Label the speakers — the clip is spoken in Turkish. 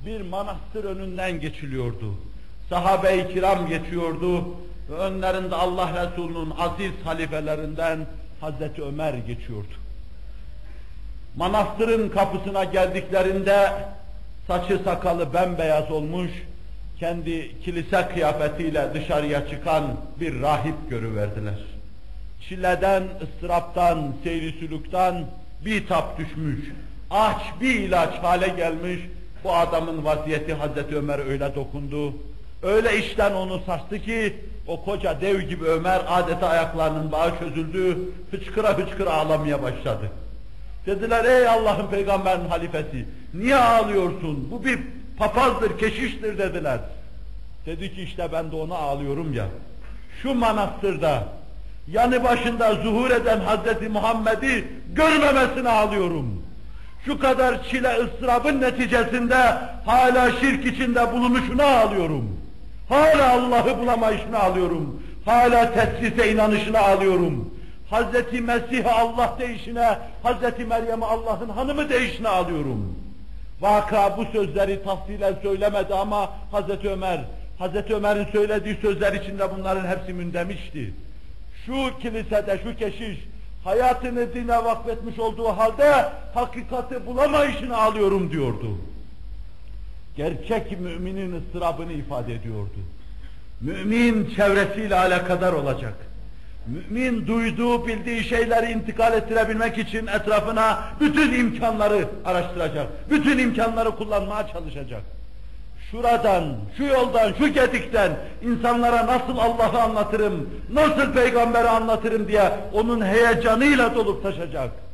Speaker 1: bir manastır önünden geçiliyordu. Sahabe-i kiram geçiyordu ve önlerinde Allah Resulü'nün aziz halifelerinden Hazreti Ömer geçiyordu. Manastırın kapısına geldiklerinde saçı sakalı bembeyaz olmuş, kendi kilise kıyafetiyle dışarıya çıkan bir rahip görüverdiler. Çileden, ıstıraptan, seyri sülükten bitap düşmüş, aç bir ilaç hale gelmiş. Bu adamın vaziyeti Hazreti Ömer öyle dokundu, öyle işten onu sarstı ki o koca dev gibi Ömer adeta ayaklarının bağı çözüldü, hıçkıra hıçkıra ağlamaya başladı. Dediler, ey Allah'ın peygamberinin halifesi, niye ağlıyorsun? Bu bir papazdır, keşiştir dediler. Dedi ki işte ben de ona ağlıyorum ya. Şu manastırda yanı başında zuhur eden Hazreti Muhammed'i görmemesine ağlıyorum. Şu kadar çile ıstırabın neticesinde hala şirk içinde bulunuşuna ağlıyorum. Hala Allah'ı bulamayışına ağlıyorum. Hala tesrise inanışına ağlıyorum. Hazreti Mesih'e Allah deyişine, Hazreti Meryem'e Allah'ın hanımı deyişine ağlıyorum. Vaka bu sözleri tafsilen söylemedi ama Hazreti Ömer'in söylediği sözler içinde bunların hepsi mündemişti. Şu kilisede, şu keşiş, hayatını dine vakfetmiş olduğu halde hakikati bulamayışını ağlıyorum diyordu. Gerçek müminin ıstırabını ifade ediyordu. Mümin çevresiyle alakadar olacak. Mümin duyduğu, bildiği şeyleri intikal ettirebilmek için etrafına bütün imkanları araştıracak. Bütün imkanları kullanmaya çalışacak. Şuradan, şu yoldan, şu gedikten insanlara nasıl Allah'ı anlatırım, nasıl peygamberi anlatırım diye onun heyecanıyla dolup taşacak.